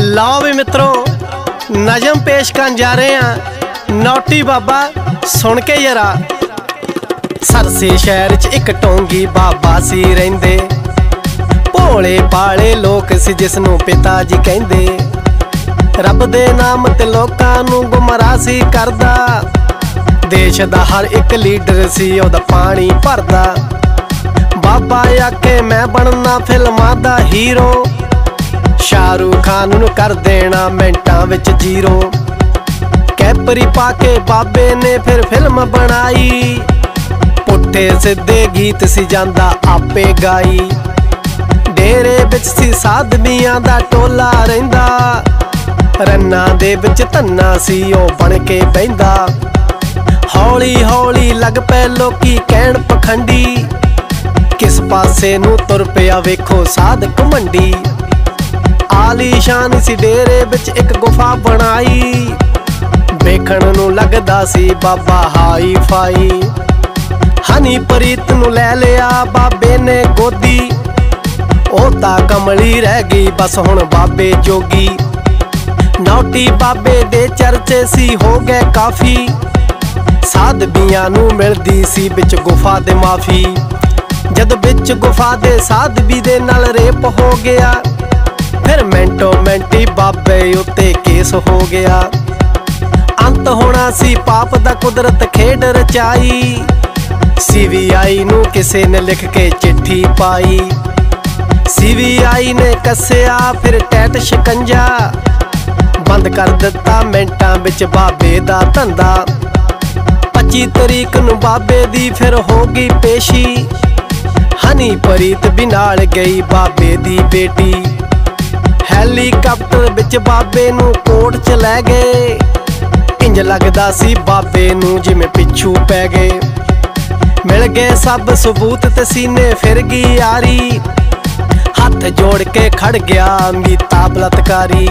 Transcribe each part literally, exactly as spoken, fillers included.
लाओ भी मित्रों, नजम पेश कर जा रहे हैं नौटी बाबा सुन के जरा। सरसे शहर च एक टोंगी बाबा सी रहिंदे, भोले भाले लोक सी जिसनों पिता जी कहंदे। रब दे नाम ते लोकां नूं गुमराह सी करदा, देश दा हर एक लीडर सी ओदा पानी भरदा। बाबा आखे मैं बनना फिल्मां दा हीरो, शाहरुख खान नूं कर देना मिंटां विच जीरो। कैपरी पाके बाबे ने फिर फिल्म बनाई, पुट्ठे सिद्धे गीत सी जांदा आपे गाई। डेरे विच सी साधवियां दा टोला रहिंदा, रन्ना दे विच धन्ना सी ओ बन के बहिंदा। हौली हौली लग पे लोकी कहण पखंडी, किस पासे नूं तुर पिया वेखो साधक मंडी। आलीशान सी डेरे विच एक गुफा बनाई, वेखण नूं लगदा सी बाबा हाई फाई। हनी प्रीत नूं लै लिया बाबे ने गोदी, ओ तां कमली रह गई बस हुण बाबे जोगी। नौटी बाबे दे चर्चे सी हो गए काफी, साधवियां नूं मिलदी सी विच गुफा दे माफी। जद विच गुफा दे साधवी दे नाल रेप हो गया, फिर मिंटो मिंटी बाबे उत्ते केस हो गया। अंत होना सी पाप दा कुदरत खेड रचाई, सीबीआई नूं किसे ने लिख के चिट्ठी पाई। सीबीआई ने कस्या फिर टैट शिकंजा, बंद कर दिता मिंटां विच बाबे दा धंधा। पच्ची तरीक नूं बाबे दी फिर हो गई पेशी, हनी प्रीत भी नाल गई बाबे दी बेटी। हैलीकाप्टर विच बाबे नूं कोर्ट च लै गए, इंज लगदा सी बाबे नूं जिवें पिछू पै गए। मिल गए सब सबूत ते सीने फिर गई यारी, हथ जोड़ के खड़ गया मीता बलात्कारी।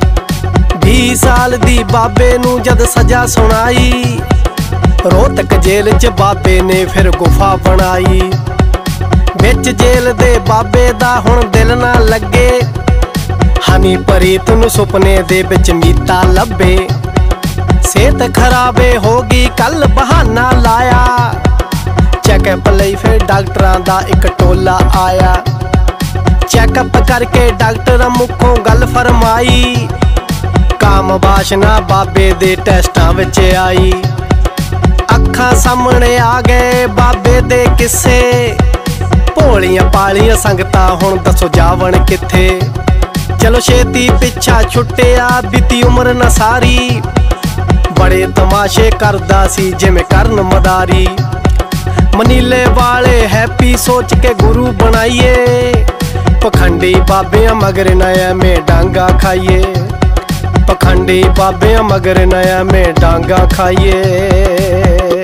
बीस साल दी बाबे नूं जद सजा सुनाई, रोहतक जेल च बाबे ने फिर गुफा बनाई। विच जेल दे बाबे दा हुण दिल ना लगे, हनी प्रीत नूं सुपने दे विच मीता लभे। सेहत खराबे हो गई कल बहाना लाया, चैकअप लई फिर डॉक्टरां दा एक टोला आया। चैकअप करके डॉक्टर मुखों गल फरमाई, काम वाशना बाबे दे टेस्टां विच आई। अखां सामने आ गए बाबे दे किस्से, भोलियां पालियां संगतां हुण दसो जावण किथे। चलो छेती पिछा छुट्टिया बीती उम्र न सारी, बड़े तमाशे करदा सी जिवें करन मदारी। मनीले वाले हैप्पी सोच के गुरु बनाइए, पखंडी बाबियां मगर नया में डांगा खाइए। पखंडी बाबियां मगर नया में डांगा खाइए।